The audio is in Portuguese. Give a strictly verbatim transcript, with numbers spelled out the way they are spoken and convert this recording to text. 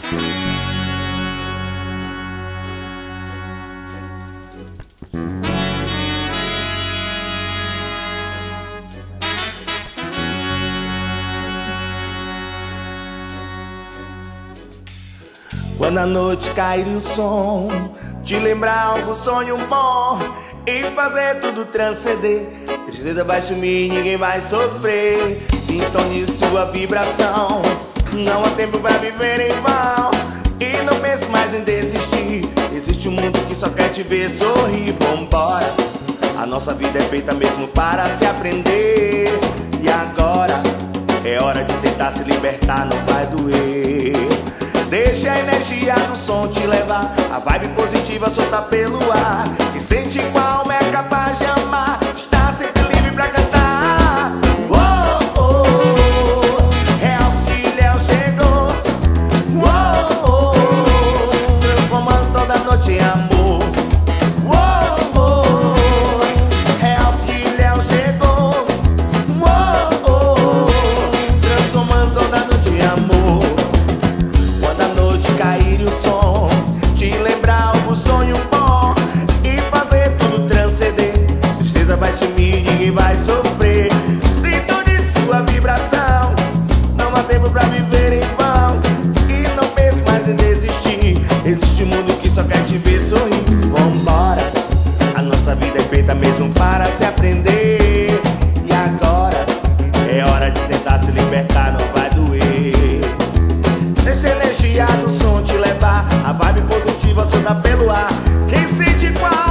Quando a noite cair e o som te lembrar algo, sonho bom e fazer tudo transcender. Tristeza vai sumir, ninguém vai sofrer. Sintonize sua vibração. Não há tempo pra viver em vão. E não pense mais em desistir. Existe um mundo que só quer te ver sorrir. Vambora, a nossa vida é feita mesmo para se aprender. E agora é hora de tentar se libertar, não vai doer. Deixa a energia do som te levar, a vibe positiva solta pelo ar. E sente com a alma é capaz de amar, está sempre livre pra cantar. Oh, oh, Real Ciléu chegou. Oh, oh, transformando toda noite em amor. Oh, oh, Real Ciléu chegou. Oh, oh, transformando toda noite em amor. Cair o som, te lembrar algo, sonho bom e fazer tudo transcender. Tristeza vai sumir, ninguém vai sofrer. Sintonize sua vibração. Não há tempo pra viver em vão. E não pense mais em desistir. Existe um mundo que só quer te ver sorrir. Vambora, a nossa vida é feita mesmo para se aprender. E agora é hora de tentar se libertar, não vai doer. Deixa a energia do som te levar, a vibe positiva solta pelo ar. Quem sente qual